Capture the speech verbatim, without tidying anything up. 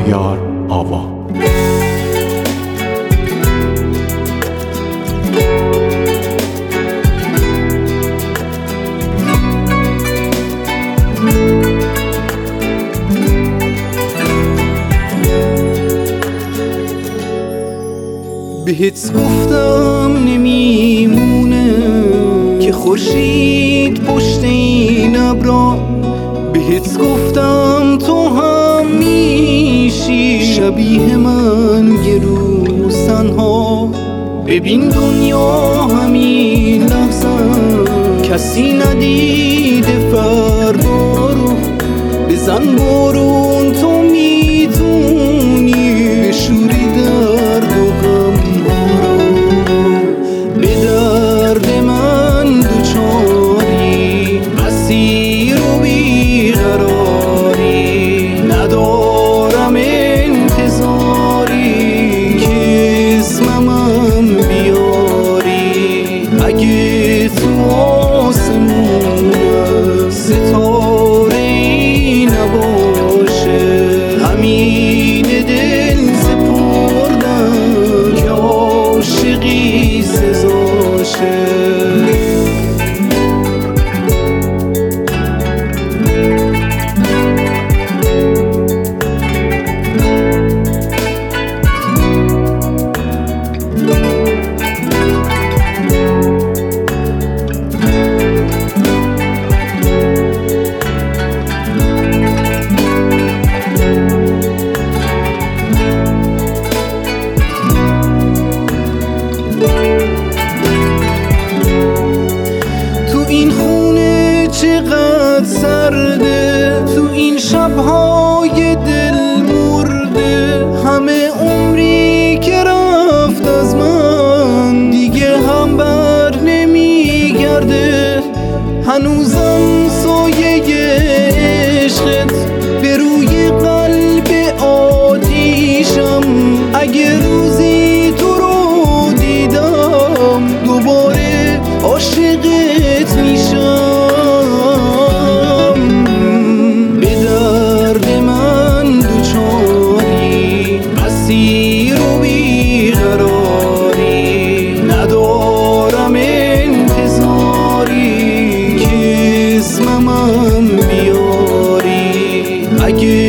شهریار آوا. بهت گفتم نمیمونه که خورشید پشت این ابرا، بهت گفتم تو هم میشی شبیه من یه روز تنها. ببین دنیا همین لحظه کسی ندیده فردا رو، بزن بارون تو میتونی بشوری درد و غم ها رو. به درد من دوچاری اسیر و بیقراری، ندارم انتظاری که اسمم بیاری. اگه تو آسمون ستاره‌ای نباشه، همین دل سپردم که عاشقی سزاشه. این خونه چقدر سرده، تو این شبهای دل مرده، همه عمری که رفت از من دیگه هم بر نمیگرده. هنوزم سایه عشقت به روی قلب آتیشم، اگه روزی تو رو دیدم دوباره عاشقت میشم. به درد من دوچاری اسیر و بیقراری، ندارم انتظاری که اسمم بیاری. اگه